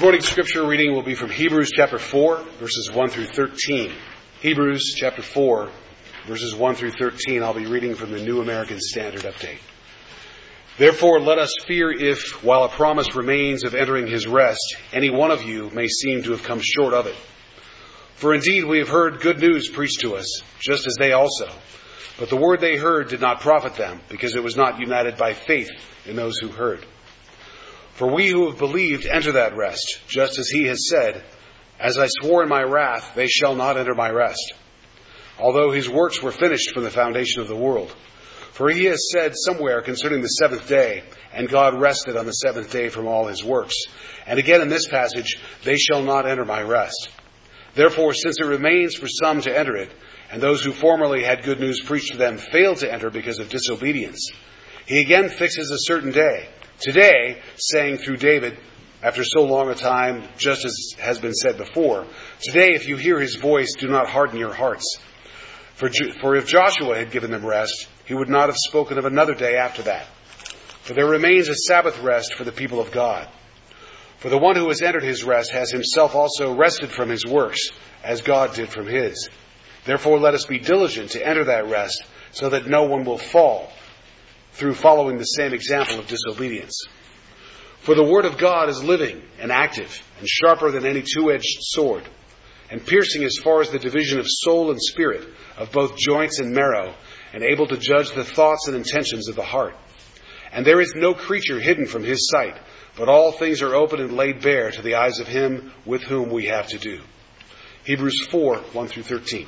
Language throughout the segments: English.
Morning scripture reading will be from Hebrews chapter 4, verses 1 through 13. Hebrews chapter 4, verses 1 through 13. I'll be reading from the New American Standard Update. Therefore, let us fear if, while a promise remains of entering his rest, any one of you may seem to have come short of it. For indeed we have heard good news preached to us, just as they also. But the word they heard did not profit them, because it was not united by faith in those who heard. For we who have believed enter that rest, just as he has said, As I swore in my wrath, they shall not enter my rest. Although his works were finished from the foundation of the world. For he has said somewhere concerning the seventh day, and God rested on the seventh day from all his works. And again in this passage, they shall not enter my rest. Therefore, since it remains for some to enter it, and those who formerly had good news preached to them failed to enter because of disobedience, he again fixes a certain day. Today, saying through David, after so long a time, just as has been said before, today if you hear his voice, do not harden your hearts. For if Joshua had given them rest, he would not have spoken of another day after that. For there remains a Sabbath rest for the people of God. For the one who has entered his rest has himself also rested from his works, as God did from his. Therefore let us be diligent to enter that rest, so that no one will fall through following the same example of disobedience. For the word of God is living and active and sharper than any two-edged sword, and piercing as far as the division of soul and spirit, of both joints and marrow, and able to judge the thoughts and intentions of the heart. And there is no creature hidden from his sight, but all things are open and laid bare to the eyes of him with whom we have to do. Hebrews 4, 1 through 13.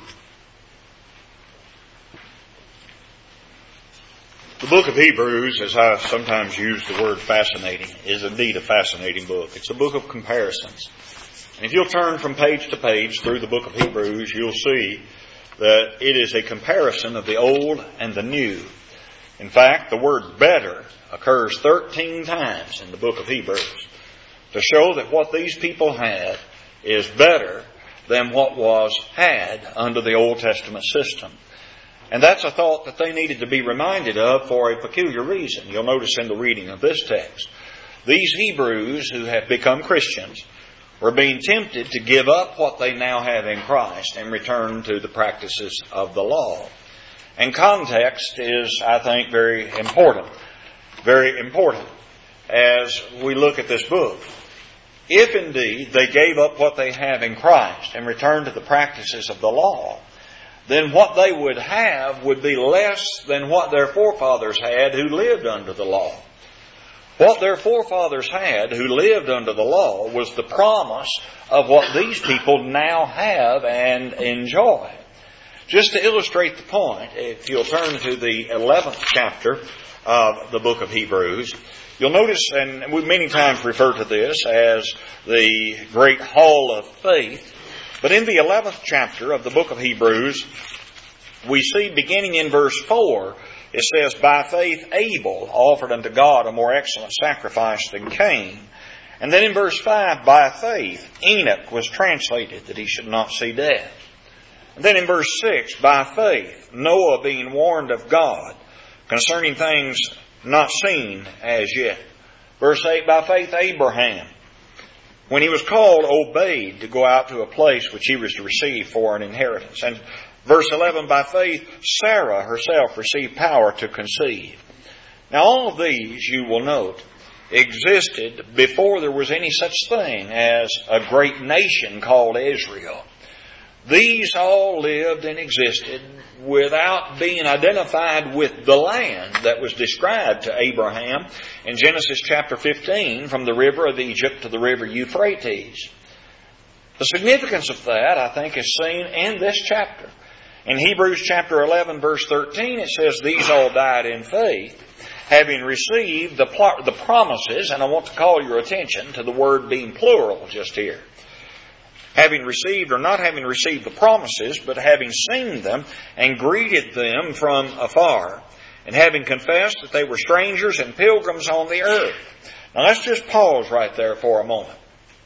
The book of Hebrews, as I sometimes use the word fascinating, is indeed a fascinating book. It's a book of comparisons. And if you'll turn from page to page through the book of Hebrews, you'll see that it is a comparison of the old and the new. In fact, the word better occurs 13 times in the book of Hebrews to show that what these people had is better than what was had under the Old Testament system. And that's a thought that they needed to be reminded of for a peculiar reason. You'll notice in the reading of this text, these Hebrews who have become Christians were being tempted to give up what they now have in Christ and return to the practices of the law. And context is, I think, very important as we look at this book. If indeed they gave up what they have in Christ and returned to the practices of the law, then what they would have would be less than what their forefathers had who lived under the law. What their forefathers had who lived under the law was the promise of what these people now have and enjoy. Just to illustrate the point, if you'll turn to the 11th chapter of the book of Hebrews, you'll notice, and we many times refer to this as the great hall of faith, but in the 11th chapter of the book of Hebrews, we see beginning in verse 4, it says, By faith Abel offered unto God a more excellent sacrifice than Cain. And then in verse 5, by faith Enoch was translated that he should not see death. And then in verse 6, by faith Noah being warned of God concerning things not seen as yet. Verse 8, by faith Abraham, when he was called, obeyed to go out to a place which he was to receive for an inheritance. And verse 11, by faith, Sarah herself received power to conceive. Now all of these, you will note, existed before there was any such thing as a great nation called Israel. These all lived and existed without being identified with the land that was described to Abraham in Genesis chapter 15 from the river of Egypt to the river Euphrates. The significance of that, I think, is seen in this chapter. In Hebrews chapter 11 verse 13 it says, These all died in faith, having received the promises, and I want to call your attention to the word being plural just here. Having received, or not having received the promises, but having seen them and greeted them from afar, and having confessed that they were strangers and pilgrims on the earth. Now let's just pause right there for a moment.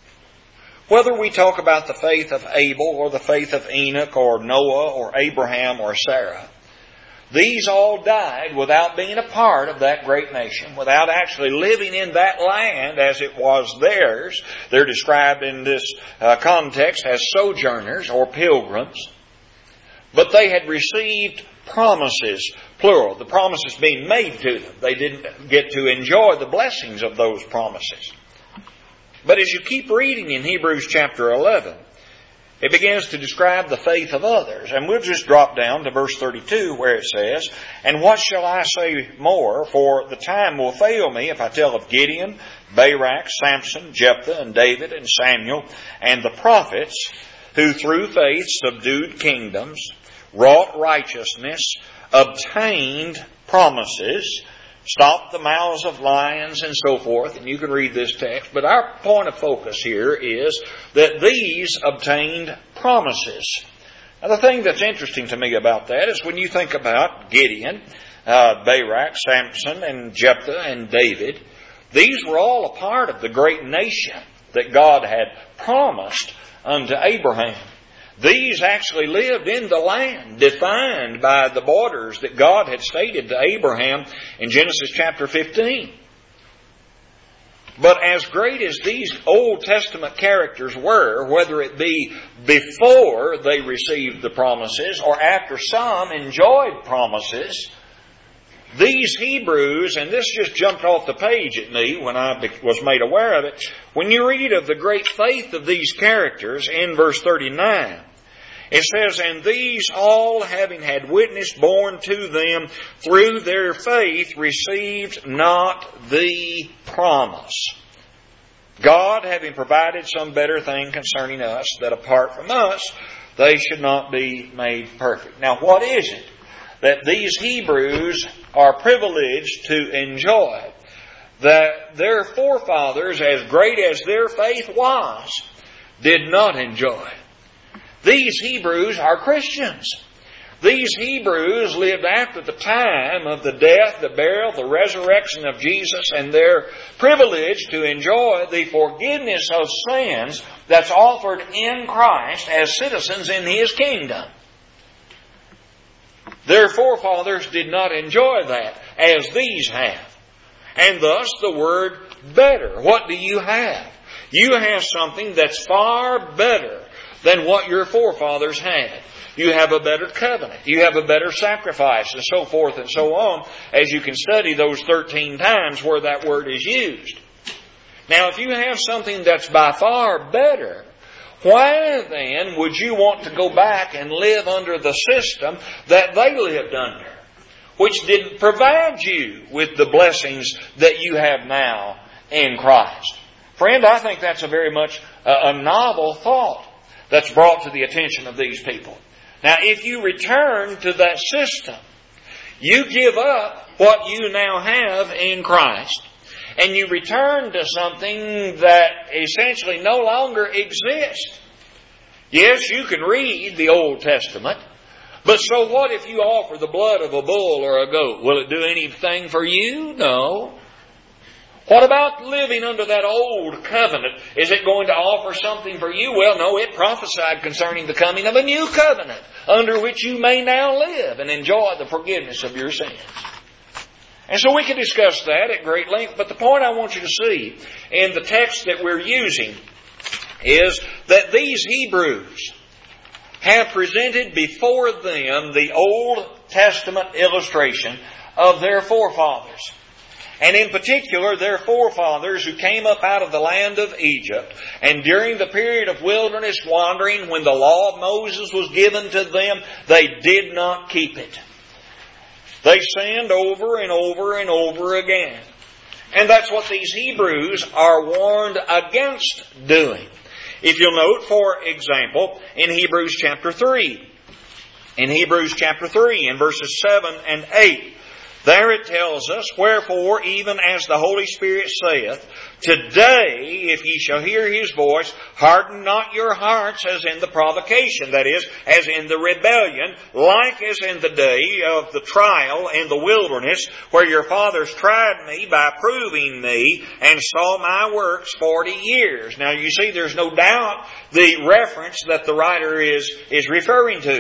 Whether we talk about the faith of Abel or the faith of Enoch or Noah or Abraham or Sarah, These all died without being a part of that great nation, without actually living in that land as it was theirs. They're described in this context as sojourners or pilgrims. But they had received promises, plural, the promises being made to them. They didn't get to enjoy the blessings of those promises. But as you keep reading in Hebrews chapter 11, it begins to describe the faith of others. And we'll just drop down to verse 32 where it says, "And what shall I say more? For the time will fail me if I tell of Gideon, Barak, Samson, Jephthah, and David, and Samuel, and the prophets, who through faith subdued kingdoms, wrought righteousness, obtained promises, stopped the mouths of lions," and so forth. And you can read this text. But our point of focus here is that these obtained promises. Now the thing that's interesting to me about that is when you think about Gideon, Barak, Samson, and Jephthah, and David, these were all a part of the great nation that God had promised unto Abraham. These actually lived in the land defined by the borders that God had stated to Abraham in Genesis chapter 15. But as great as these Old Testament characters were, whether it be before they received the promises or after some enjoyed promises, these Hebrews, and this just jumped off the page at me when I was made aware of it, when you read of the great faith of these characters in verse 39, it says, "And these all, having had witness borne to them through their faith, received not the promise." God having provided some better thing concerning us, that apart from us, they should not be made perfect. Now what is it that these Hebrews are privileged to enjoy that their forefathers, as great as their faith was, did not enjoy? These Hebrews are Christians. These Hebrews lived after the time of the death, the burial, the resurrection of Jesus, and they're privileged to enjoy the forgiveness of sins that's offered in Christ as citizens in His kingdom. Their forefathers did not enjoy that as these have. And thus the word better. What do you have? You have something that's far better than what your forefathers had. You have a better covenant. You have a better sacrifice, and so forth and so on, as you can study those 13 times where that word is used. Now, if you have something that's by far better, why then would you want to go back and live under the system that they lived under, which didn't provide you with the blessings that you have now in Christ? Friend, I think that's a very much a novel thought that's brought to the attention of these people. Now, if you return to that system, you give up what you now have in Christ, and you return to something that essentially no longer exists. Yes, you can read the Old Testament, but so what if you offer the blood of a bull or a goat? Will it do anything for you? No. What about living under that old covenant? Is it going to offer something for you? Well, no, it prophesied concerning the coming of a new covenant under which you may now live and enjoy the forgiveness of your sins. And so we can discuss that at great length, but the point I want you to see in the text that we're using is that these Hebrews have presented before them the Old Testament illustration of their forefathers. And in particular, their forefathers who came up out of the land of Egypt, and during the period of wilderness wandering, when the law of Moses was given to them, they did not keep it. They sinned over and over and over again. And that's what these Hebrews are warned against doing. If you'll note, for example, in Hebrews chapter 3. In Hebrews chapter 3, in verses 7 and 8, there it tells us, "Wherefore, even as the Holy Spirit saith, Today, if ye shall hear His voice, harden not your hearts as in the provocation," that is, as in the rebellion, "like as in the day of the trial in the wilderness, where your fathers tried me by proving me, and saw my works 40 years. Now you see, there's no doubt the reference that the writer is referring to.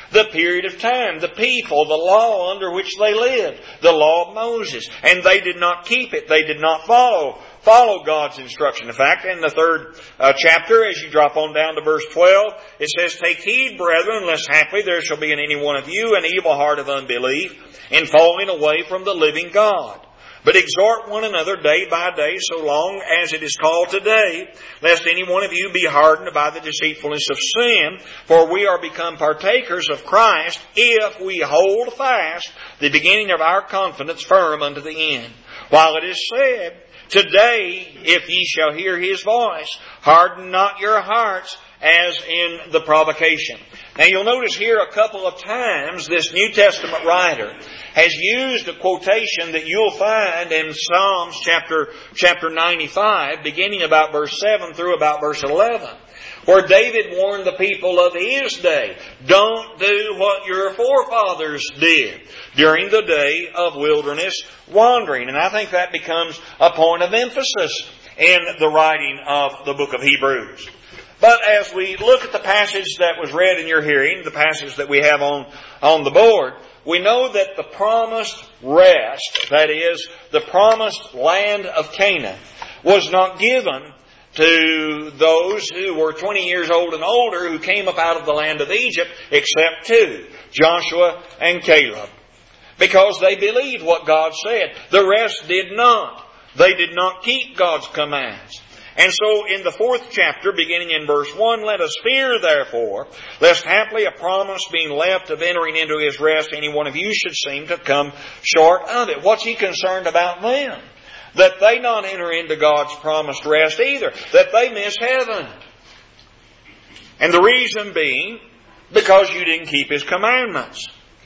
the period of time, the people, the law under which they lived, the law of Moses. And they did not keep it. They did not follow God's instruction. In fact, in the third chapter, as you drop on down to verse 12, it says, "Take heed, brethren, lest haply there shall be in any one of you an evil heart of unbelief, in falling away from the living God. But exhort one another day by day, so long as it is called today, lest any one of you be hardened by the deceitfulness of sin. For we are become partakers of Christ, if we hold fast the beginning of our confidence firm unto the end. While it is said, Today, if ye shall hear His voice, harden not your hearts, as in the provocation." Now you'll notice here a couple of times this New Testament writer has used a quotation that you'll find in Psalms chapter 95, beginning about verse 7 through about verse 11, where David warned the people of his day, don't do what your forefathers did during the day of wilderness wandering. And I think that becomes a point of emphasis in the writing of the book of Hebrews. But as we look at the passage that was read in your hearing, the passage that we have on the board, we know that the promised rest, that is, the promised land of Canaan, was not given to those who were 20 years old and older who came up out of the land of Egypt, except two, Joshua and Caleb. Because they believed what God said. The rest did not. They did not keep God's commands. And so in the 4th chapter, beginning in verse 1, "Let us fear therefore, lest haply a promise being left of entering into His rest, any one of you should seem to come short of it." What's He concerned about them? That they not enter into God's promised rest either. That they miss heaven. And the reason being, because you didn't keep His commandments.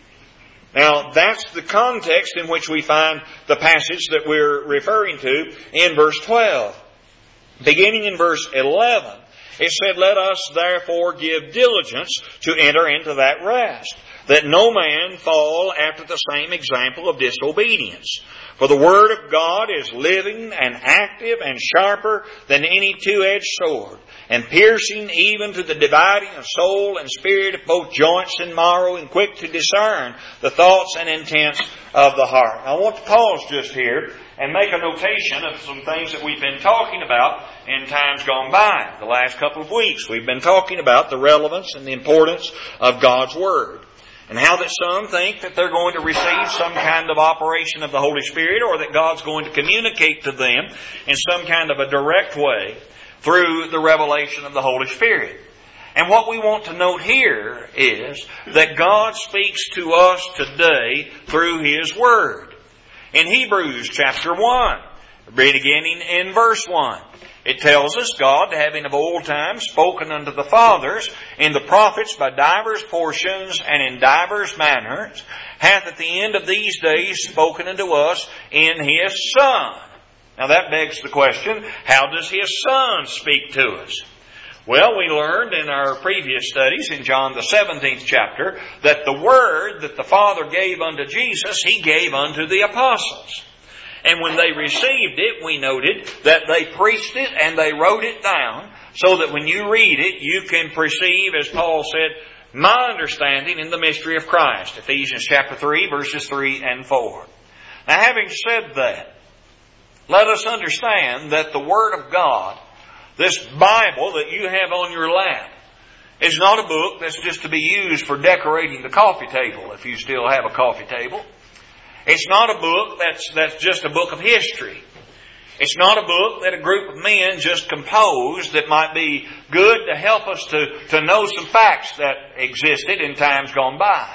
Now, that's the context in which we find the passage that we're referring to in verse 12. Beginning in verse 11, it said, "Let us therefore give diligence to enter into that rest, that no man fall after the same example of disobedience. For the Word of God is living and active and sharper than any two-edged sword, and piercing even to the dividing of soul and spirit, of both joints and marrow, and quick to discern the thoughts and intents of the heart." I want to pause just here and make a notation of some things that we've been talking about in times gone by. The last couple of weeks we've been talking about the relevance and the importance of God's Word. And how that some think that they're going to receive some kind of operation of the Holy Spirit, or that God's going to communicate to them in some kind of a direct way through the revelation of the Holy Spirit. And what we want to note here is that God speaks to us today through His Word. In Hebrews chapter 1, beginning in verse 1, it tells us, "God, having of old time spoken unto the fathers in the prophets by divers portions and in divers manners, hath at the end of these days spoken unto us in His Son." Now that begs the question, how does His Son speak to us? Well, we learned in our previous studies in John the 17th chapter that the Word that the Father gave unto Jesus, He gave unto the apostles. And when they received it, we noted that they preached it and they wrote it down so that when you read it, you can perceive, as Paul said, my understanding in the mystery of Christ. Ephesians chapter 3, verses 3 and 4. Now, having said that, let us understand that the Word of God, this Bible that you have on your lap, is not a book that's just to be used for decorating the coffee table, if you still have a coffee table. It's not a book that's just a book of history. It's not a book that a group of men just composed that might be good to help us to know some facts that existed in times gone by.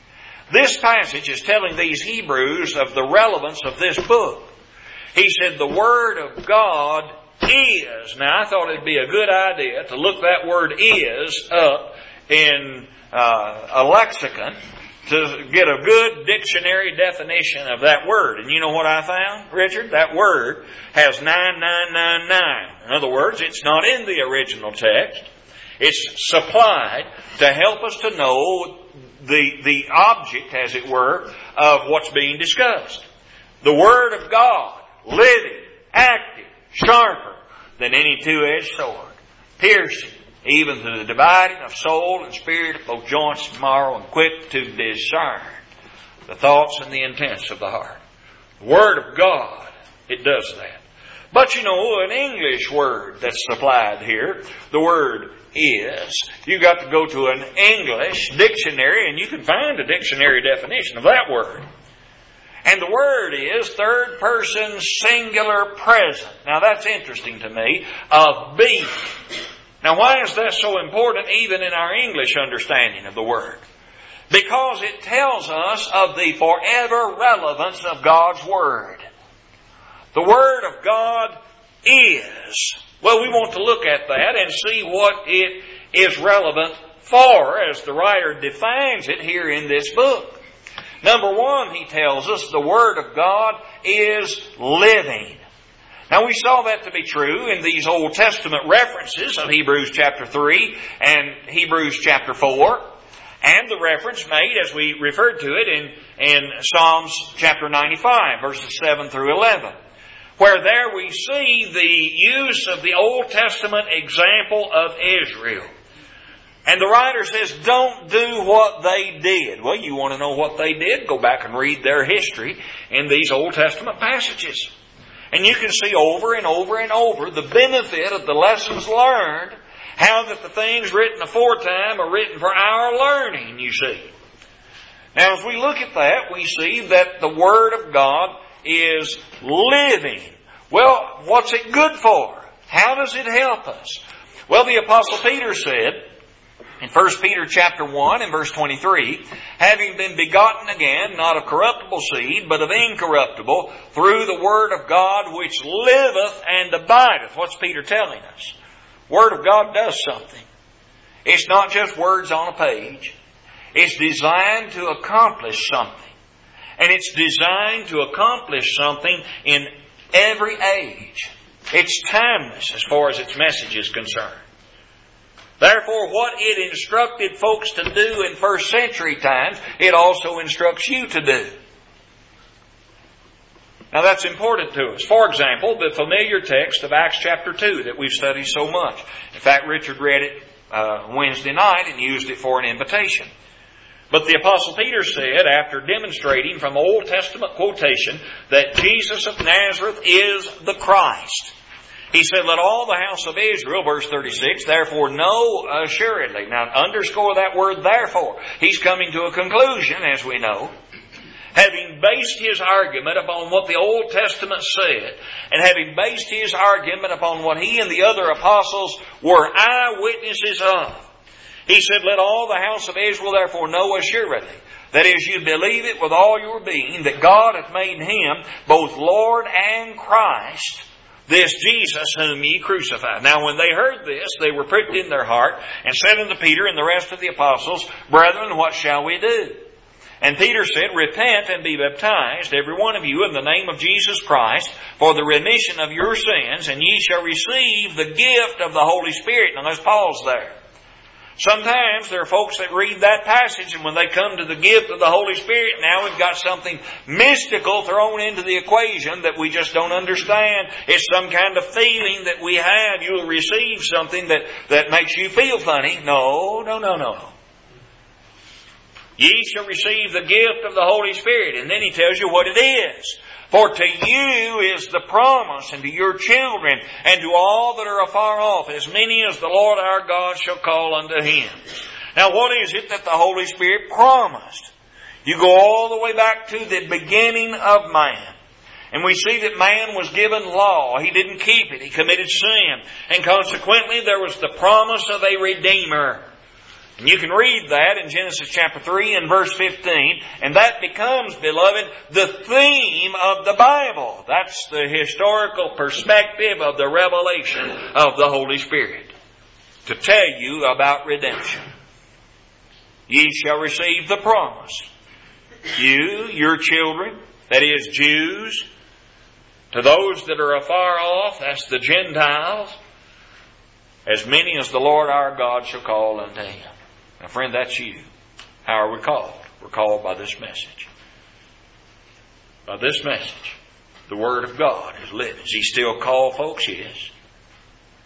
This passage is telling these Hebrews of the relevance of this book. He said the Word of God is. Now I thought it'd be a good idea to look that word "is" up in a lexicon to get a good dictionary definition of that word. And you know what I found, Richard? That word has 9999. In other words, it's not in the original text. It's supplied to help us to know the object, as it were, of what's being discussed. The Word of God, living, active, sharper than any two-edged sword, piercing, even to the dividing of soul and spirit, of both joints and marrow, and quick to discern the thoughts and the intents of the heart. The Word of God, it does that. But you know, an English word that's supplied here, the word is, you've got to go to an English dictionary and you can find a dictionary definition of that word. And the word is third person singular present. Now that's interesting to me, of being. Now why is that so important even in our English understanding of the word? Because it tells us of the forever relevance of God's Word. The Word of God is. Well, we want to look at that and see what it is relevant for, as the writer defines it here in this book. Number one, he tells us the Word of God is living. Now we saw that to be true in these Old Testament references of Hebrews chapter 3 and Hebrews chapter 4. And the reference made, as we referred to it, in Psalms chapter 95, verses 7 through 11. Where there we see the use of the Old Testament example of Israel. And the writer says, don't do what they did. Well, you want to know what they did? Go back and read their history in these Old Testament passages. And you can see over and over and over the benefit of the lessons learned. How that the things written aforetime are written for our learning, you see. Now, as we look at that, we see that the Word of God is living. Well, what's it good for? How does it help us? Well, the Apostle Peter said, in 1 Peter chapter 1 and verse 23, having been begotten again, not of corruptible seed, but of incorruptible, through the Word of God which liveth and abideth. What's Peter telling us? Word of God does something. It's not just words on a page. It's designed to accomplish something. And it's designed to accomplish something in every age. It's timeless as far as its message is concerned. Therefore, what it instructed folks to do in first century times, it also instructs you to do. Now that's important to us. For example, the familiar text of Acts chapter 2 that we've studied so much. In fact, Richard read it Wednesday night and used it for an invitation. But the Apostle Peter said, after demonstrating from the Old Testament quotation that Jesus of Nazareth is the Christ, he said, let all the house of Israel, verse 36, therefore know assuredly. Now underscore that word therefore. He's coming to a conclusion, as we know. Having based his argument upon what the Old Testament said, and having based his argument upon what he and the other apostles were eyewitnesses of, he said, let all the house of Israel therefore know assuredly, that is, you believe it with all your being, that God hath made him both Lord and Christ, this Jesus whom ye crucified. Now when they heard this, they were pricked in their heart, and said unto Peter and the rest of the apostles, Brethren, what shall we do? And Peter said, Repent and be baptized, every one of you, in the name of Jesus Christ, for the remission of your sins, and ye shall receive the gift of the Holy Spirit. Now let's pause there. Sometimes there are folks that read that passage, and when they come to the gift of the Holy Spirit, now we've got something mystical thrown into the equation that we just don't understand. It's some kind of feeling that we have. You'll receive something that makes you feel funny. No. Ye shall receive the gift of the Holy Spirit. And then he tells you what it is. For to you is the promise, and to your children, and to all that are afar off, as many as the Lord our God shall call unto him. Now what is it that the Holy Spirit promised? You go all the way back to the beginning of man. And we see that man was given law. He didn't keep it. He committed sin. And consequently there was the promise of a Redeemer. And you can read that in Genesis chapter 3 and verse 15. And that becomes, beloved, the theme of the Bible. That's the historical perspective of the revelation of the Holy Spirit. To tell you about redemption. Ye shall receive the promise. You, your children, that is Jews, to those that are afar off, that's the Gentiles, as many as the Lord our God shall call unto him. Now, friend, that's you. How are we called? We're called by this message. By this message. The Word of God is living. Is he still called, folks? Yes.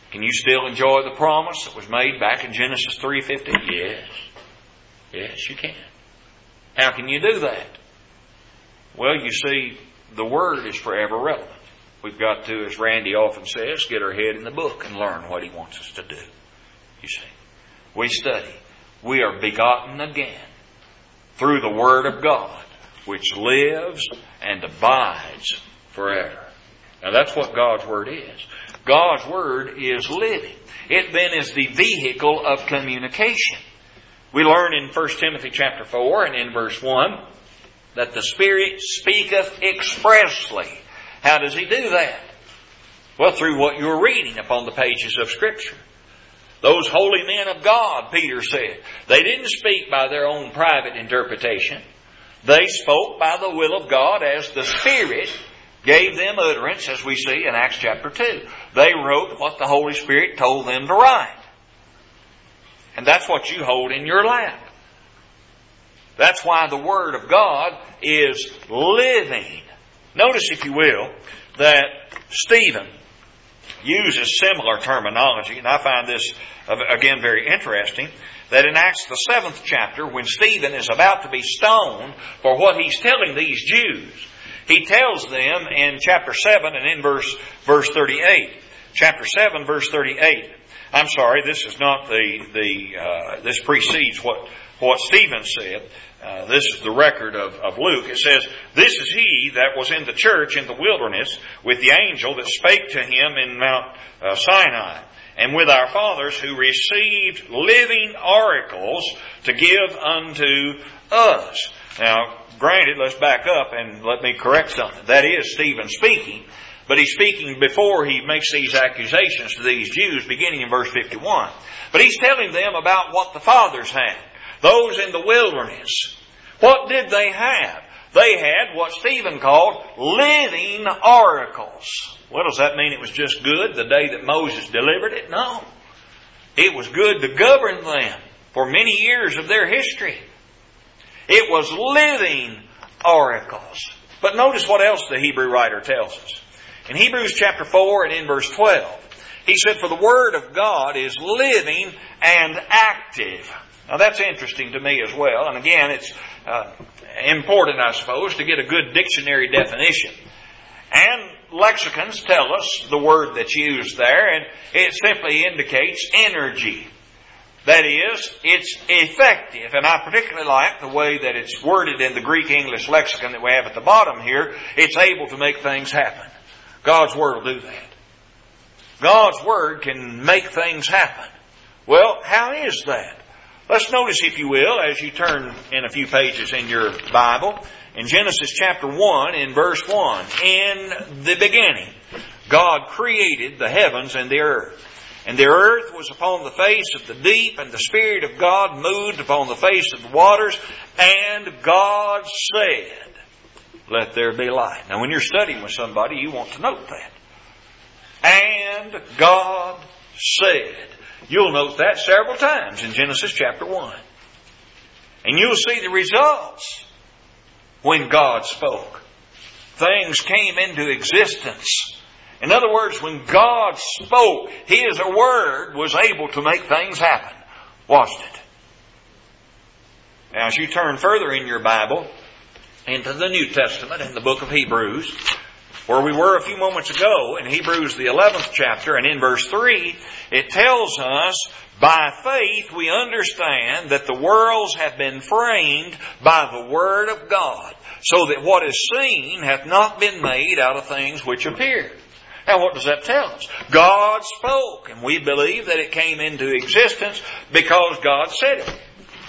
Can you still enjoy the promise that was made back in Genesis 3:15? Yes. Yes, you can. How can you do that? Well, you see, the Word is forever relevant. We've got to, as Randy often says, get our head in the book and learn what he wants us to do. You see, we study. We are begotten again through the Word of God, which lives and abides forever. Now that's what God's Word is. God's Word is living. It then is the vehicle of communication. We learn in 1 Timothy chapter 4 and in verse 1 that the Spirit speaketh expressly. How does He do that? Well, through what you're reading upon the pages of Scripture. Those holy men of God, Peter said, they didn't speak by their own private interpretation. They spoke by the will of God as the Spirit gave them utterance, as we see in Acts chapter 2. They wrote what the Holy Spirit told them to write. And that's what you hold in your lap. That's why the Word of God is living. Notice, if you will, that Stephen uses similar terminology, and I find this, again, very interesting, that in Acts the 7th chapter, when Stephen is about to be stoned for what he's telling these Jews, he tells them in chapter 7 and in verse 38. Chapter 7, verse 38. I'm sorry, this is not this precedes what Stephen said. This is the record of Luke. It says, "This is he that was in the church in the wilderness with the angel that spake to him in Mount Sinai, and with our fathers who received living oracles to give unto us." Now, granted, let's back up and let me correct something. That is Stephen speaking, but he's speaking before he makes these accusations to these Jews, beginning in verse 51. But he's telling them about what the fathers had. Those in the wilderness. What did they have? They had what Stephen called living oracles. Well, does that mean it was just good the day that Moses delivered it? No. It was good to govern them for many years of their history. It was living oracles. But notice what else the Hebrew writer tells us. In Hebrews chapter 4 and in verse 12, he said, "For the Word of God is living and active." Now that's interesting to me as well. And again, it's important, I suppose, to get a good dictionary definition. And lexicons tell us the word that's used there, and it simply indicates energy. That is, it's effective. And I particularly like the way that it's worded in the Greek-English lexicon that we have at the bottom here. It's able to make things happen. God's Word will do that. God's Word can make things happen. Well, how is that? Let's notice, if you will, as you turn in a few pages in your Bible, in Genesis chapter 1, in verse 1, "In the beginning, God created the heavens and the earth. And the earth was upon the face of the deep, and the Spirit of God moved upon the face of the waters. And God said, Let there be light." Now, when you're studying with somebody, you want to note that. And God said. You'll note that several times in Genesis chapter 1. And you'll see the results when God spoke. Things came into existence. In other words, when God spoke, His Word was able to make things happen. Wasn't it? Now, as you turn further in your Bible into the New Testament in the book of Hebrews, where we were a few moments ago in Hebrews the 11th chapter and in verse 3, it tells us, "By faith we understand that the worlds have been framed by the Word of God, so that what is seen hath not been made out of things which appear." Now, what does that tell us? God spoke, and we believe that it came into existence because God said it.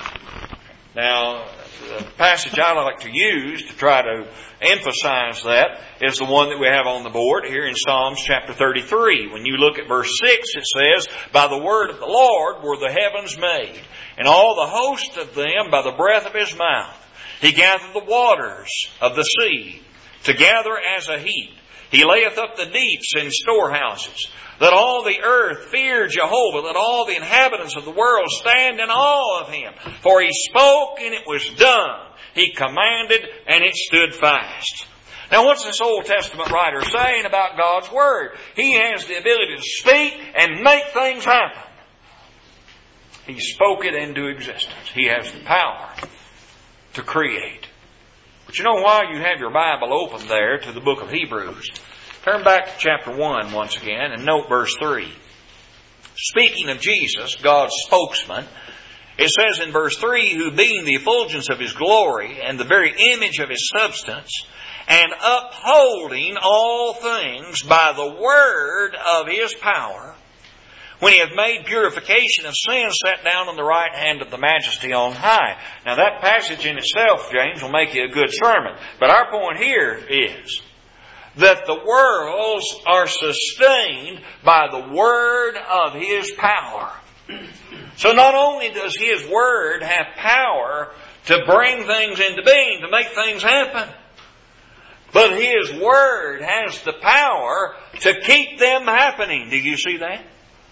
Now, the passage I like to use to try to emphasize that is the one that we have on the board here in Psalms chapter 33. When you look at verse 6, it says, "By the word of the Lord were the heavens made, and all the host of them by the breath of His mouth. He gathered the waters of the sea together as a heap. He layeth up the deeps in storehouses. Let all the earth fear Jehovah. Let all the inhabitants of the world stand in awe of Him. For He spoke, and it was done. He commanded, and it stood fast." Now what's this Old Testament writer saying about God's Word? He has the ability to speak and make things happen. He spoke it into existence. He has the power to create. But you know, while you have your Bible open there to the book of Hebrews, turn back to chapter 1 once again and note verse 3. Speaking of Jesus, God's spokesman, it says in verse 3, who being the effulgence of His glory and the very image of His substance, and upholding all things by the word of His power, when He hath made purification of sin, sat down on the right hand of the Majesty on high. Now that passage in itself, James, will make you a good sermon. But our point here is that the worlds are sustained by the word of His power. So not only does His word have power to bring things into being, to make things happen, but His word has the power to keep them happening. Do you see that?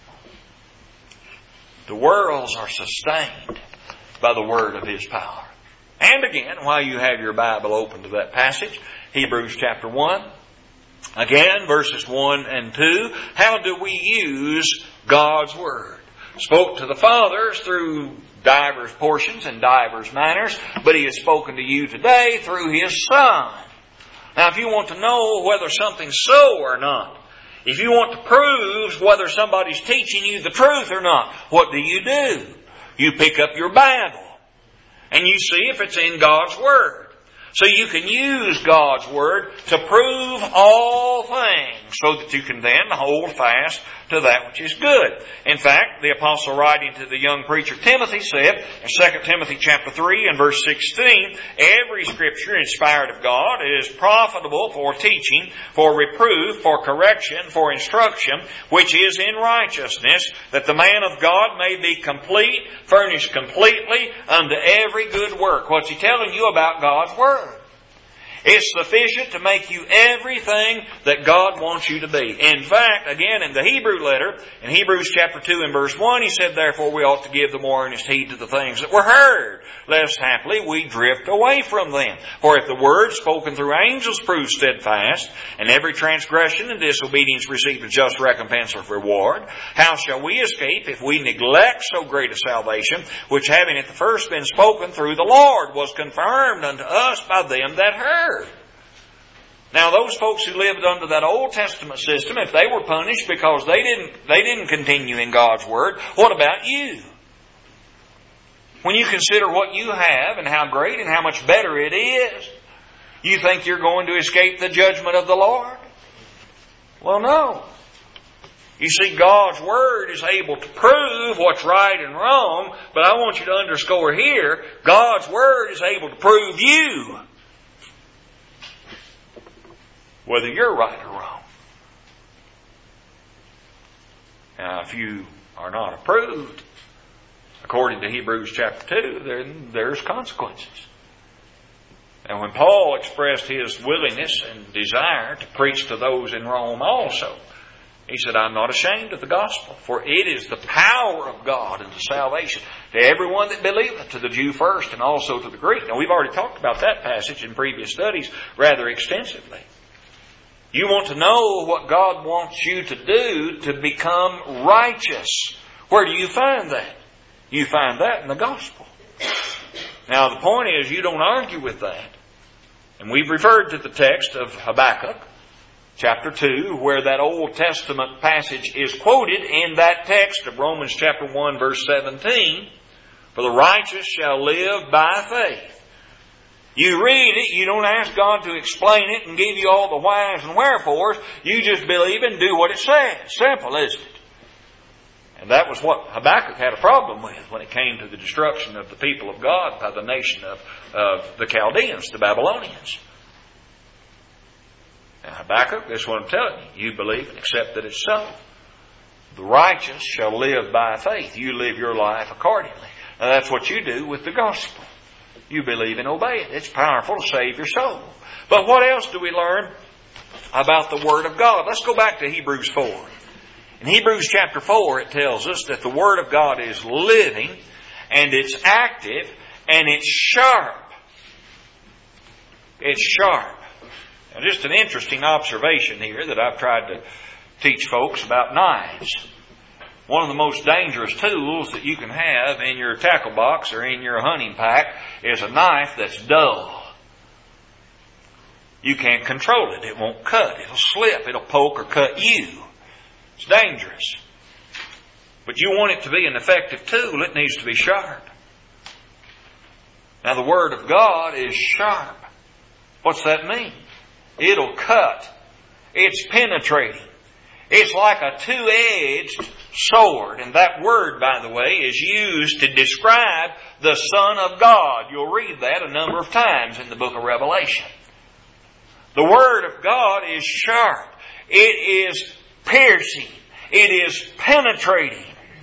The worlds are sustained by the word of His power. And again, while you have your Bible open to that passage, Hebrews chapter 1, again, verses 1 and 2, how do we use God's Word? Spoke to the fathers through divers portions and divers manners, but He has spoken to you today through His Son. Now, if you want to know whether something's so or not, if you want to prove whether somebody's teaching you the truth or not, what do? You pick up your Bible and you see if it's in God's Word. So you can use God's Word to prove all things so that you can then hold fast to that which is good. In fact, the apostle writing to the young preacher Timothy said in 2 Timothy chapter 3 and verse 16, every scripture inspired of God is profitable for teaching, for reproof, for correction, for instruction, which is in righteousness, that the man of God may be complete, furnished completely unto every good work. What's he telling you about God's Word? It's sufficient to make you everything that God wants you to be. In fact, again, in the Hebrew letter, in Hebrews chapter 2 and verse 1, he said, therefore we ought to give the more earnest heed to the things that were heard, lest haply we drift away from them. For if the word spoken through angels proves steadfast, and every transgression and disobedience receive a just recompense of reward, how shall we escape if we neglect so great a salvation, which having at the first been spoken through the Lord, was confirmed unto us by them that heard? Now those folks who lived under that Old Testament system, if they were punished because they didn't continue in God's Word, what about you? When you consider what you have and how great and how much better it is, you think you're going to escape the judgment of the Lord? Well, no. You see, God's Word is able to prove what's right and wrong, but I want you to underscore here, God's Word is able to prove you, whether you're right or wrong. Now, if you are not approved, according to Hebrews chapter 2, then there's consequences. And when Paul expressed his willingness and desire to preach to those in Rome also, he said, I'm not ashamed of the gospel, for it is the power of God unto salvation to everyone that believeth, to the Jew first and also to the Greek. Now, we've already talked about that passage in previous studies rather extensively. You want to know what God wants you to do to become righteous. Where do you find that? You find that in the gospel. Now the point is, you don't argue with that. And we've referred to the text of Habakkuk, chapter 2, where that Old Testament passage is quoted in that text of Romans chapter 1, verse 17. For the righteous shall live by faith. You read it, you don't ask God to explain it and give you all the whys and wherefores. You just believe and do what it says. Simple, isn't it? And that was what Habakkuk had a problem with when it came to the destruction of the people of God by the nation of the Chaldeans, the Babylonians. Now Habakkuk, this is what I'm telling you. You believe and accept that it's so. The righteous shall live by faith. You live your life accordingly. Now that's what you do with the gospel. You believe and obey it. It's powerful to save your soul. But what else do we learn about the Word of God? Let's go back to Hebrews 4. In Hebrews chapter 4, it tells us that the Word of God is living, and it's active, and it's sharp. It's sharp. Now, just an interesting observation here that I've tried to teach folks about knives. One of the most dangerous tools that you can have in your tackle box or in your hunting pack is a knife that's dull. You can't control it. It won't cut. It'll slip. It'll poke or cut you. It's dangerous. But you want it to be an effective tool, it needs to be sharp. Now the Word of God is sharp. What's that mean? It'll cut. It's penetrating. It's like a two-edged sword. And that word, by the way, is used to describe the Son of God. You'll read that a number of times in the book of Revelation. The Word of God is sharp. It is piercing. It is penetrating.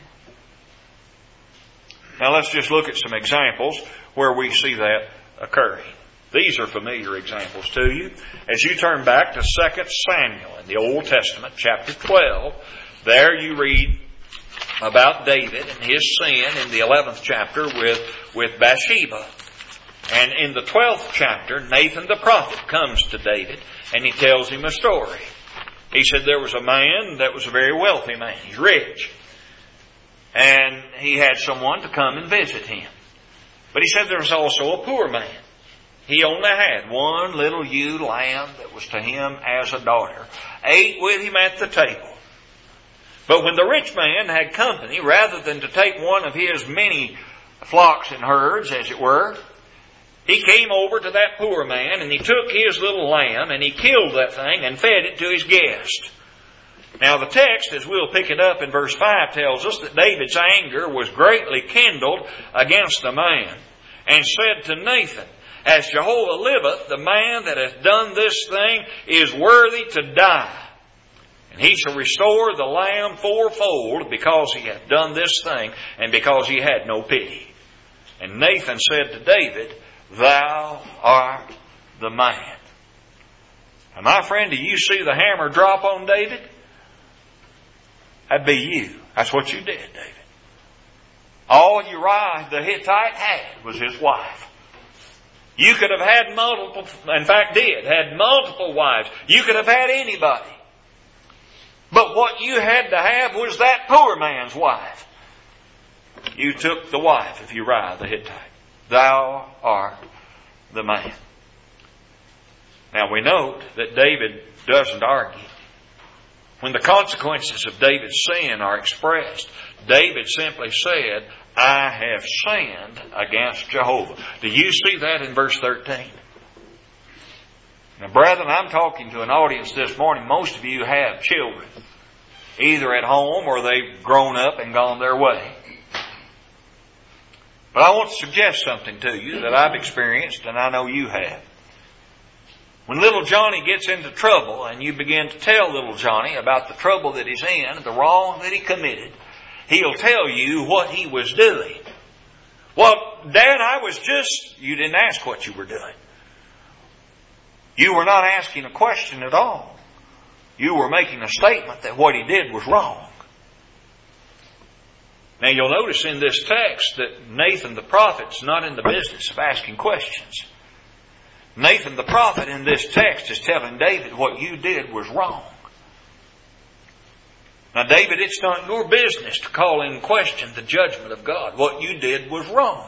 Now let's just look at some examples where we see that occurring. These are familiar examples to you. As you turn back to 2 Samuel in the Old Testament, chapter 12, there you read about David and his sin in the 11th chapter with Bathsheba. And in the 12th chapter, Nathan the prophet comes to David and he tells him a story. He said there was a man that was a very wealthy man. He's rich. And he had someone to come and visit him. But he said there was also a poor man. He only had one little ewe lamb that was to him as a daughter. Ate with him at the table. But when the rich man had company, rather than to take one of his many flocks and herds, as it were, he came over to that poor man and he took his little lamb and he killed that thing and fed it to his guest. Now the text, as we'll pick it up in verse 5, tells us that David's anger was greatly kindled against the man, and said to Nathan, "As Jehovah liveth, the man that hath done this thing is worthy to die. And he shall restore the lamb fourfold, because he hath done this thing, and because he had no pity." And Nathan said to David, "Thou art the man." Now, my friend, do you see the hammer drop on David? That'd be you. That's what you did, David. All Uriah the Hittite had was his wife. You could have had multiple, in fact had multiple wives. You could have had anybody. But what you had to have was that poor man's wife. You took the wife of Uriah the Hittite. Thou art the man. Now we note that David doesn't argue. When the consequences of David's sin are expressed, David simply said, "I have sinned against Jehovah." Do you see that in verse 13? Now, brethren, I'm talking to an audience this morning. Most of you have children, either at home or they've grown up and gone their way. But I want to suggest something to you that I've experienced and I know you have. When little Johnny gets into trouble and you begin to tell little Johnny about the trouble that he's in, the wrong that he committed, he'll tell you what he was doing. "Well, Dad, you didn't ask what you were doing. You were not asking a question at all. You were making a statement that what he did was wrong." Now you'll notice in this text that Nathan the prophet's not in the business of asking questions. Nathan the prophet in this text is telling David what you did was wrong. Now David, it's not your business to call in question the judgment of God. What you did was wrong.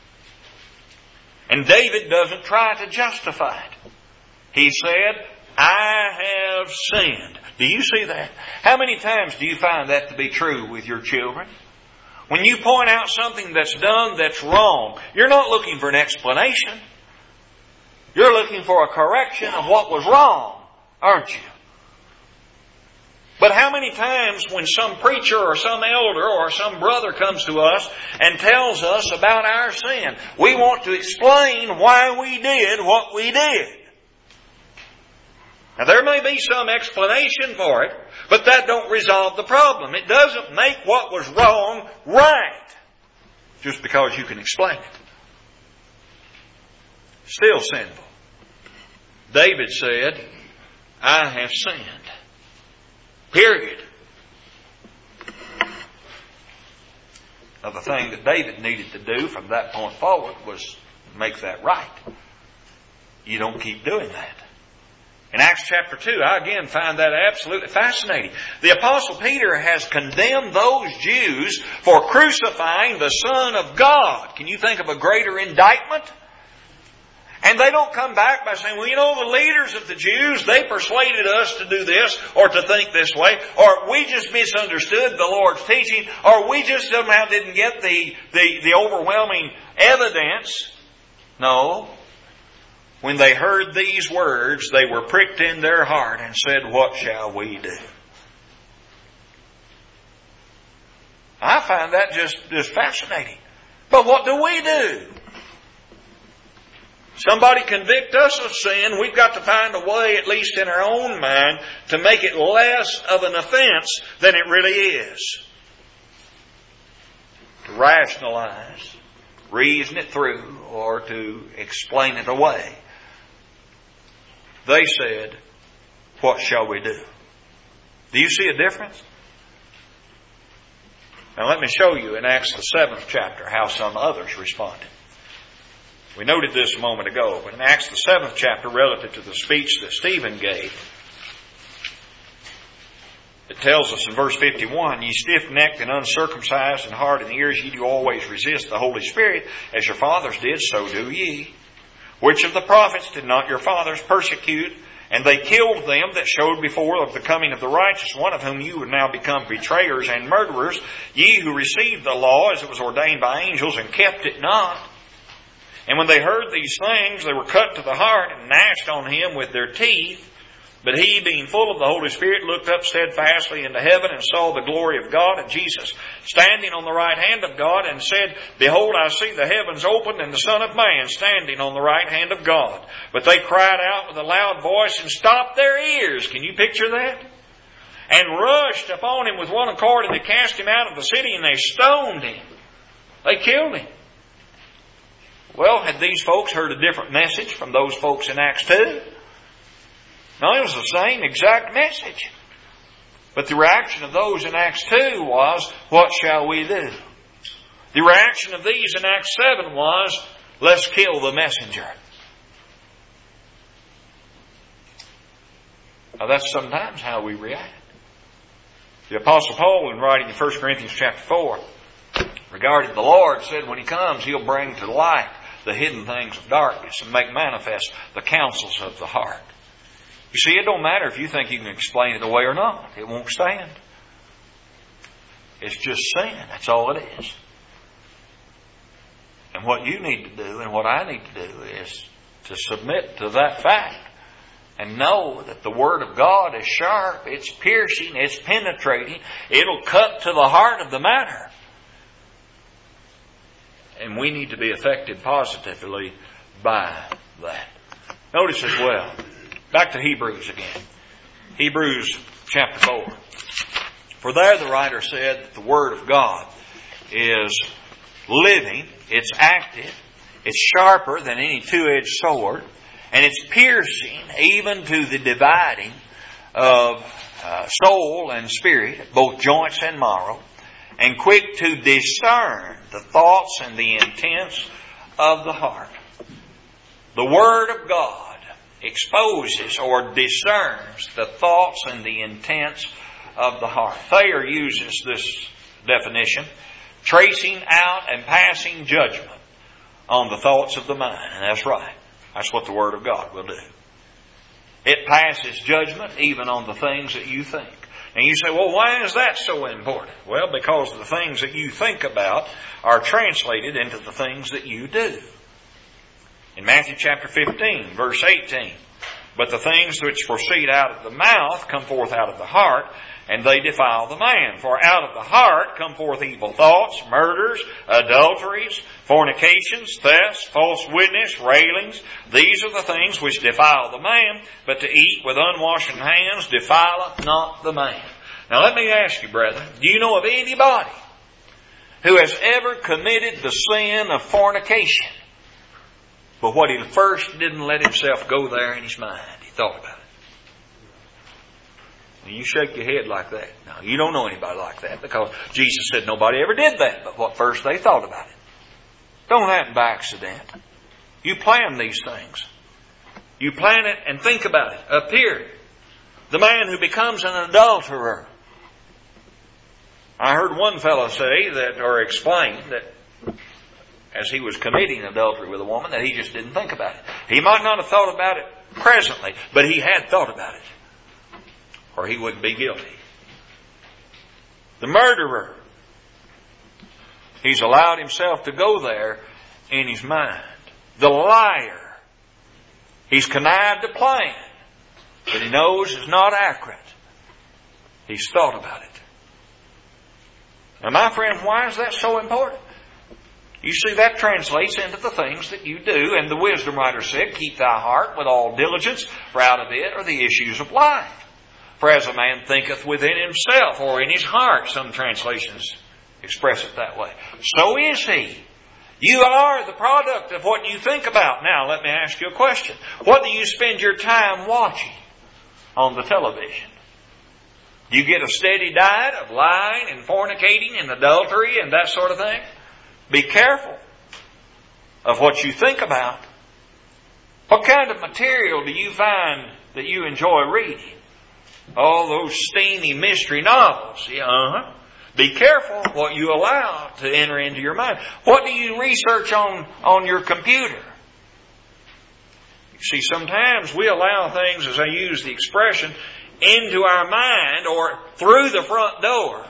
And David doesn't try to justify it. He said, "I have sinned." Do you see that? How many times do you find that to be true with your children? When you point out something that's done that's wrong, you're not looking for an explanation. You're looking for a correction of what was wrong, aren't you? But how many times when some preacher or some elder or some brother comes to us and tells us about our sin, we want to explain why we did what we did. Now there may be some explanation for it, but that don't resolve the problem. It doesn't make what was wrong right, just because you can explain it. Still sinful. David said, "I have sinned." Period. Now the thing that David needed to do from that point forward was make that right. You don't keep doing that. In Acts chapter 2, I again find that absolutely fascinating. The Apostle Peter has condemned those Jews for crucifying the Son of God. Can you think of a greater indictment? And they don't come back by saying, well, you know, the leaders of the Jews, they persuaded us to do this or to think this way, or we just misunderstood the Lord's teaching, or we just somehow didn't get the overwhelming evidence. No. When they heard these words, they were pricked in their heart and said, what shall we do? I find that just fascinating. But what do we do? Somebody convict us of sin, we've got to find a way, at least in our own mind, to make it less of an offense than it really is. To rationalize, reason it through, or to explain it away. They said, what shall we do? Do you see a difference? Now let me show you in Acts the 7th chapter how some others responded. We noted this a moment ago, but in Acts the 7th chapter, relative to the speech that Stephen gave, it tells us in verse 51, ye stiff-necked and uncircumcised in heart and ears, ye do always resist the Holy Spirit, as your fathers did, so do ye. Which of the prophets did not your fathers persecute? And they killed them that showed before of the coming of the righteous one, of whom you would now become betrayers and murderers, ye who received the law as it was ordained by angels and kept it not. And when they heard these things, they were cut to the heart and gnashed on him with their teeth. But he, being full of the Holy Spirit, looked up steadfastly into heaven and saw the glory of God and Jesus standing on the right hand of God, and said, Behold, I see the heavens opened and the Son of Man standing on the right hand of God. But they cried out with a loud voice and stopped their ears. Can you picture that? And rushed upon him with one accord, and they cast him out of the city, and they stoned him. They killed him. Well, had these folks heard a different message from those folks in Acts 2? No, it was the same exact message. But the reaction of those in Acts 2 was, what shall we do? The reaction of these in Acts 7 was, let's kill the messenger. Now that's sometimes how we react. The Apostle Paul, in writing in 1 Corinthians chapter 4, regarding the Lord, said when He comes, He'll bring to light the hidden things of darkness and make manifest the counsels of the heart. You see, it don't matter if you think you can explain it away or not. It won't stand. It's just sin. That's all it is. And what you need to do and what I need to do is to submit to that fact and know that the Word of God is sharp, it's piercing, it's penetrating. It'll cut to the heart of the matter. And we need to be affected positively by that. Notice as well, back to Hebrews again. Hebrews chapter 4. For there the writer said that the Word of God is living, it's active, it's sharper than any two-edged sword, and it's piercing even to the dividing of soul and spirit, both joints and marrow, and quick to discern the thoughts and the intents of the heart. The Word of God exposes or discerns the thoughts and the intents of the heart. Thayer uses this definition, tracing out and passing judgment on the thoughts of the mind. And that's right. That's what the Word of God will do. It passes judgment even on the things that you think. And you say, well, why is that so important? Well, because the things that you think about are translated into the things that you do. In Matthew chapter 15, verse 18, but the things which proceed out of the mouth come forth out of the heart, and they defile the man. For out of the heart come forth evil thoughts, murders, adulteries, fornications, thefts, false witness, railings. These are the things which defile the man, but to eat with unwashen hands defileth not the man. Now let me ask you, brethren, do you know of anybody who has ever committed the sin of fornication? But what he first didn't let himself go there in his mind. He thought about it. And you shake your head like that. Now, you don't know anybody like that because Jesus said nobody ever did that, but what first they thought about it. Don't happen by accident. You plan these things. You plan it and think about it up here. The man who becomes an adulterer. I heard one fellow say that, or explain that as he was committing adultery with a woman, that he just didn't think about it. He might not have thought about it presently, but he had thought about it, or he wouldn't be guilty. The murderer. He's allowed himself to go there in his mind. The liar. He's connived a plan that he knows is not accurate. He's thought about it. Now, my friend, why is that so important? You see, that translates into the things that you do. And the wisdom writer said, keep thy heart with all diligence, for out of it are the issues of life. For as a man thinketh within himself, or in his heart, some translations express it that way, so is he. You are the product of what you think about. Now, let me ask you a question. What do you spend your time watching on the television? Do you get a steady diet of lying and fornicating and adultery and that sort of thing? Be careful of what you think about. What kind of material do you find that you enjoy reading? Oh, those steamy mystery novels. Yeah, Be careful what you allow to enter into your mind. What do you research on your computer? You see, sometimes we allow things, as I use the expression, into our mind or through the front door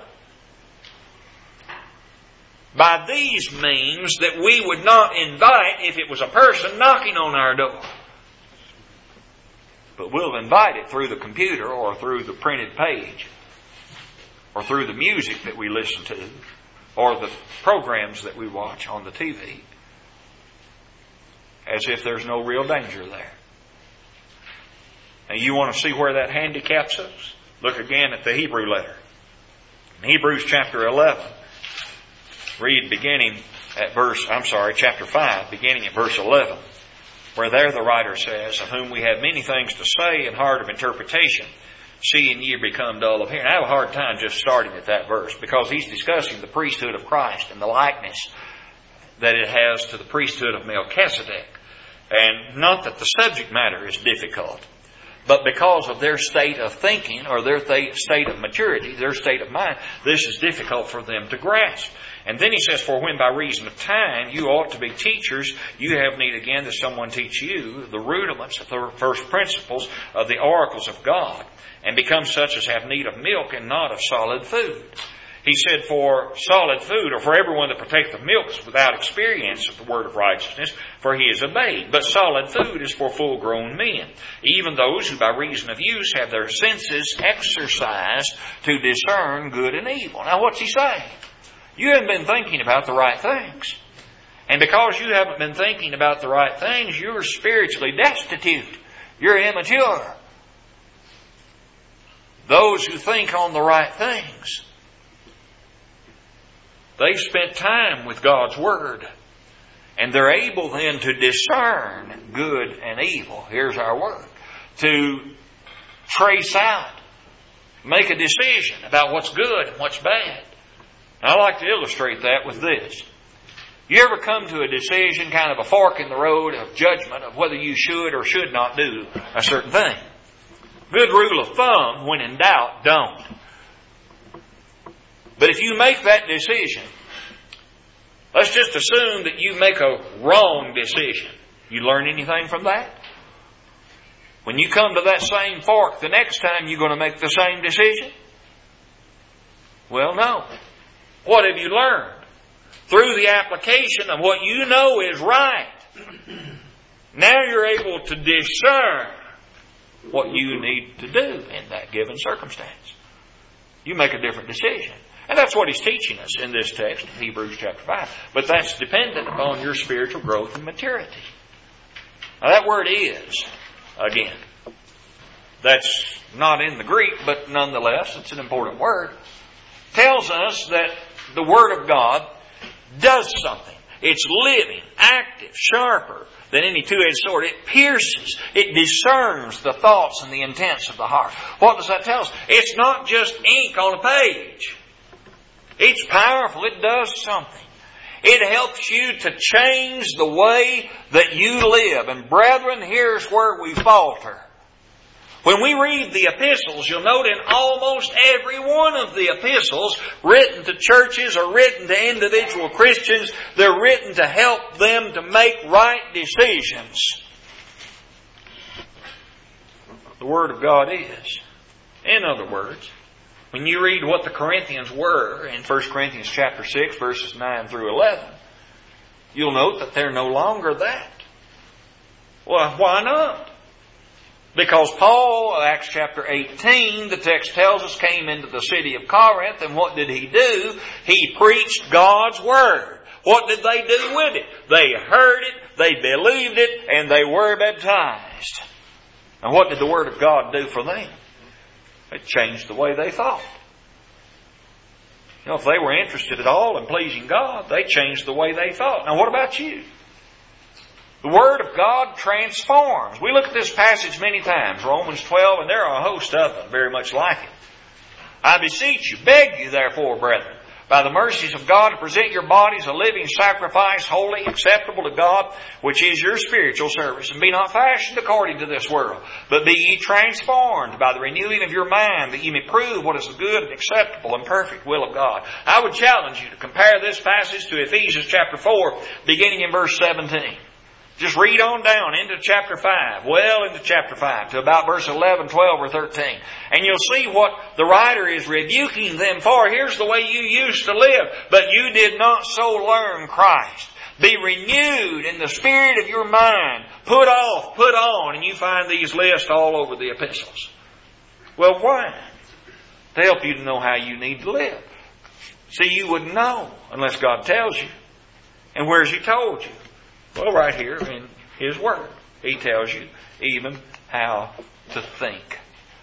by these means that we would not invite if it was a person knocking on our door. But we'll invite it through the computer or through the printed page or through the music that we listen to or the programs that we watch on the TV, as if there's no real danger there. Now, you want to see where that handicaps us? Look again at the Hebrew letter. In Hebrews chapter 11, read beginning at chapter 5, beginning at verse 11, where there the writer says, of whom we have many things to say and hard of interpretation, seeing ye become dull of hearing. I have a hard time just starting at that verse, because he's discussing the priesthood of Christ and the likeness that it has to the priesthood of Melchizedek. And not that the subject matter is difficult, but because of their state of thinking or their state of maturity, their state of mind, this is difficult for them to grasp. And then he says, for when by reason of time you ought to be teachers, you have need again that someone teach you the rudiments, the first principles of the oracles of God, and become such as have need of milk and not of solid food. He said, for solid food, or for everyone that partaketh of milk is without experience of the word of righteousness, for he is a babe. But solid food is for full-grown men, even those who by reason of use have their senses exercised to discern good and evil. Now, what's he saying? You haven't been thinking about the right things. And because you haven't been thinking about the right things, you're spiritually destitute. You're immature. Those who think on the right things, they've spent time with God's Word. And they're able then to discern good and evil. Here's our word. To trace out, make a decision about what's good and what's bad. And I like to illustrate that with this. You ever come to a decision, kind of a fork in the road of judgment of whether you should or should not do a certain thing? Good rule of thumb, when in doubt, don't. But if you make that decision, let's just assume that you make a wrong decision. You learn anything from that? When you come to that same fork the next time, you're going to make the same decision? Well, no. What have you learned? Through the application of what you know is right. Now you're able to discern what you need to do in that given circumstance. You make a different decision. And that's what he's teaching us in this text of Hebrews chapter 5. But that's dependent upon your spiritual growth and maturity. Now that word is, again, that's not in the Greek, but nonetheless, it's an important word. Tells us that the Word of God does something. It's living, active, sharper than any two-edged sword. It pierces. It discerns the thoughts and the intents of the heart. What does that tell us? It's not just ink on a page. It's powerful. It does something. It helps you to change the way that you live. And brethren, here's where we falter. When we read the epistles, you'll note in almost every one of the epistles written to churches or written to individual Christians, they're written to help them to make right decisions. The Word of God is. In other words, when you read what the Corinthians were in 1 Corinthians chapter 6, verses 9 through 11, you'll note that they're no longer that. Well, why not? Because Paul, Acts chapter 18, the text tells us, came into the city of Corinth, and what did he do? He preached God's Word. What did they do with it? They heard it, they believed it, and they were baptized. And what did the Word of God do for them? It changed the way they thought. You know, if they were interested at all in pleasing God, they changed the way they thought. Now what about you? The Word of God transforms. We look at this passage many times, Romans 12, and there are a host of them very much like it. I beseech you, beg you therefore, brethren, by the mercies of God, to present your bodies a living sacrifice, holy, acceptable to God, which is your spiritual service. And be not fashioned according to this world, but be ye transformed by the renewing of your mind, that ye may prove what is the good and acceptable and perfect will of God. I would challenge you to compare this passage to Ephesians chapter 4, beginning in verse 17. Just read on down into chapter 5, well into chapter 5, to about verse 11, 12, or 13. And you'll see what the writer is rebuking them for. Here's the way you used to live, but you did not so learn Christ. Be renewed in the spirit of your mind. Put off, put on, and you find these lists all over the epistles. Well, why? To help you to know how you need to live. See, you wouldn't know unless God tells you. And where's He told you? Well, right here in His Word. He tells you even how to think.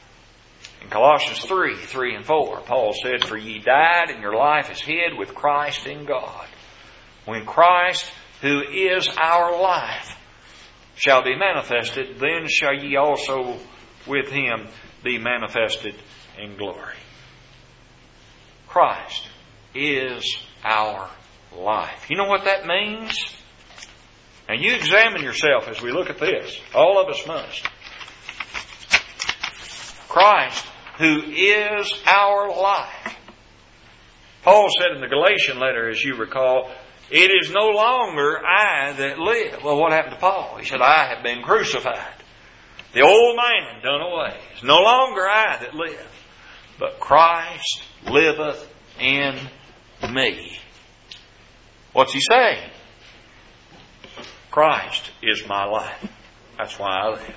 In Colossians 3, 3 and 4, Paul said, For ye died, and your life is hid with Christ in God. When Christ, who is our life, shall be manifested, then shall ye also with Him be manifested in glory. Christ is our life. You know what that means? Now you examine yourself as we look at this. All of us must. Christ, who is our life. Paul said in the Galatian letter, as you recall, it is no longer I that live. Well, what happened to Paul? He said, I have been crucified. The old man done away. It's no longer I that live, but Christ liveth in me. What's he saying? Christ is my life. That's why I live.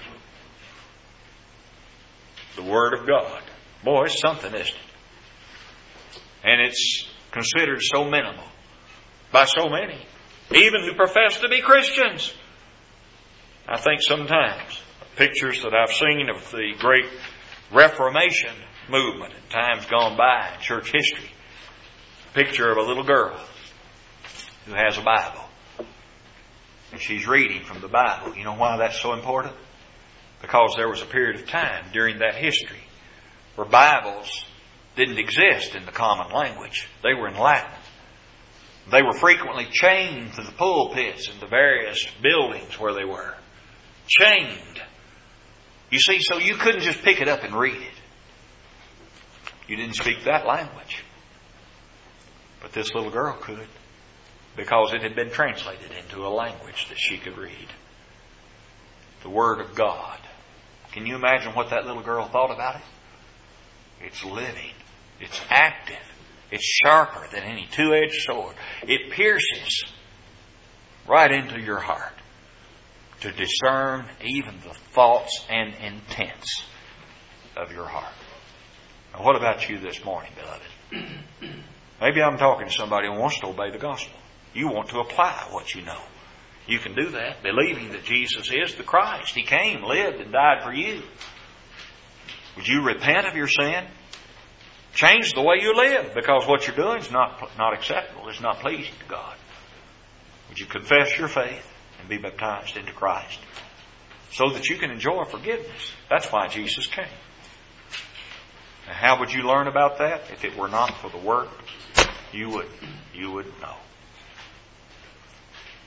The Word of God. Boy, it's something, isn't it? And it's considered so minimal by so many, even who profess to be Christians. I think sometimes pictures that I've seen of the great Reformation movement in times gone by in church history. A picture of a little girl who has a Bible. And she's reading from the Bible. You know why that's so important? Because there was a period of time during that history where Bibles didn't exist in the common language. They were in Latin. They were frequently chained to the pulpits and the various buildings where they were. Chained. You see, so you couldn't just pick it up and read it. You didn't speak that language. But this little girl could, because it had been translated into a language that she could read. The Word of God. Can you imagine what that little girl thought about it? It's living. It's active. It's sharper than any two-edged sword. It pierces right into your heart to discern even the thoughts and intents of your heart. Now, what about you this morning, beloved? Maybe I'm talking to somebody who wants to obey the gospel. You want to apply what you know. You can do that, believing that Jesus is the Christ. He came, lived, and died for you. Would you repent of your sin? Change the way you live, because what you're doing is not acceptable. It's not pleasing to God. Would you confess your faith and be baptized into Christ so that you can enjoy forgiveness? That's why Jesus came. Now, how would you learn about that? If it were not for the Word, you wouldn't know.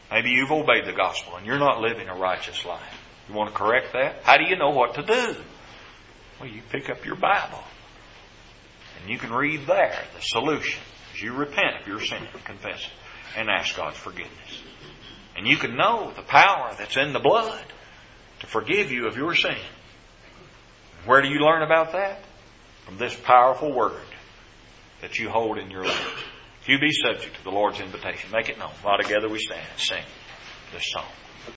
Maybe you've obeyed the gospel and you're not living a righteous life. You want to correct that? How do you know what to do? Well, you pick up your Bible. And you can read there the solution as you repent of your sin and confess it and ask God's forgiveness. And you can know the power that's in the blood to forgive you of your sin. Where do you learn about that? From this powerful word that you hold in your life. If you be subject to the Lord's invitation, make it known. While together we stand and sing this song.